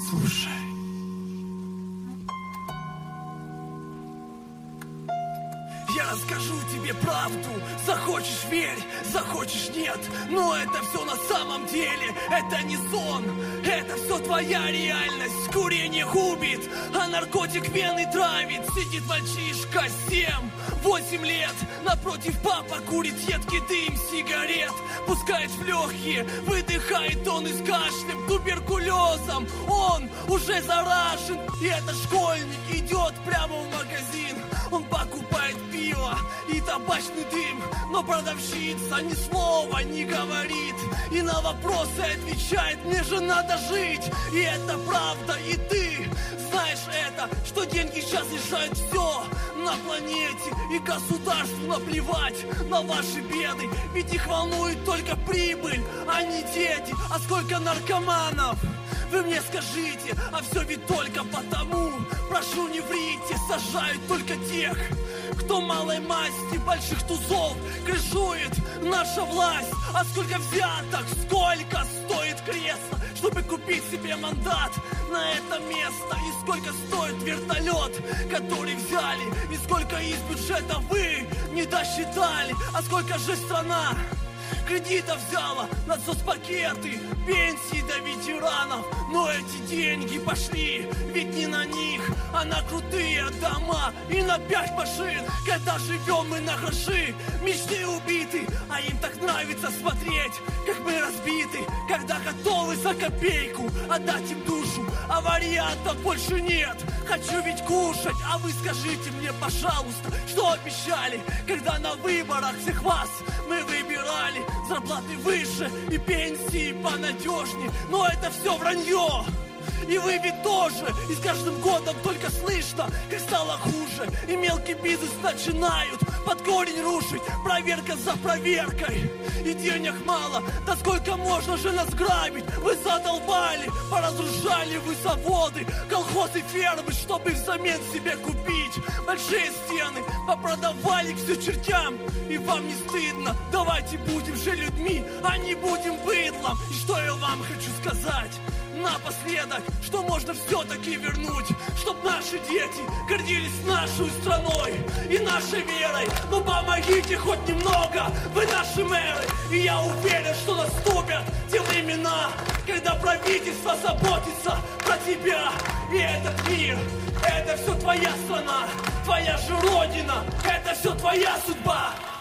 Слушай. Я расскажу тебе правду, захочешь верь, захочешь нет. Но это все на самом деле, это не сон. Это все твоя реальность, курение губит, а наркотик вены травит. Сидит мальчишка 7-8 лет, напротив папа курит едкий дым сигарет. Пускает в легкие, выдыхает он и с кашлем, туберкулезом. Он уже заражен, и этот школьник идет прямо в магазин. Он покупает пиво и табачный дым, но продавщица ни слова не говорит. И на вопросы отвечает: мне же надо жить. И это правда, и ты знаешь это, что деньги сейчас решают все на планете. И государству наплевать на ваши беды, ведь их волнует только прибыль, а не дети. А сколько наркоманов? Вы мне скажите, а все ведь только потому. Прошу, не врите, сажают только тех, кто малой масти больших тузов крышует наша власть. А сколько взяток, сколько стоит кресло, чтобы купить себе мандат на это место? И сколько стоит вертолет, который взяли? И сколько из бюджета вы не досчитали? А сколько же страна кредитов взяла на соцпакеты, пенсии до ветеранов? Но эти деньги пошли ведь не на них, а на крутые дома и на 5 машин. Когда живем мы на гроши, мечты убиты, а им так нравится смотреть, как мы разбиты. Когда готовы за копейку отдать им душу, а вариантов больше нет. Хочу ведь кушать, а вы скажите мне, пожалуйста, что обещали, когда на выборах всех вас мы выбирали? Зарплаты выше и пенсии понадежнее, но это все вранье. И вы ведь тоже, и с каждым годом только слышно, как стало хуже. И мелкий бизнес начинают под корень рушить, проверка за проверкой. И денег мало, да сколько можно же нас грабить? Вы задолбали, поразрушали вы заводы, колхозы, фермы, чтобы взамен себе купить большие стены. Попродавали к все чертям, и вам не стыдно? Давайте будем же людьми, а не будем быдлом. И что я вам хочу сказать напоследок, что можно все-таки вернуть, чтоб наши дети гордились нашей страной и нашей верой. Ну помогите хоть немного, вы наши мэры, и я уверен, что наступят те времена, когда правительство заботится про тебя. И этот мир, это все твоя страна, твоя же родина, это все твоя судьба.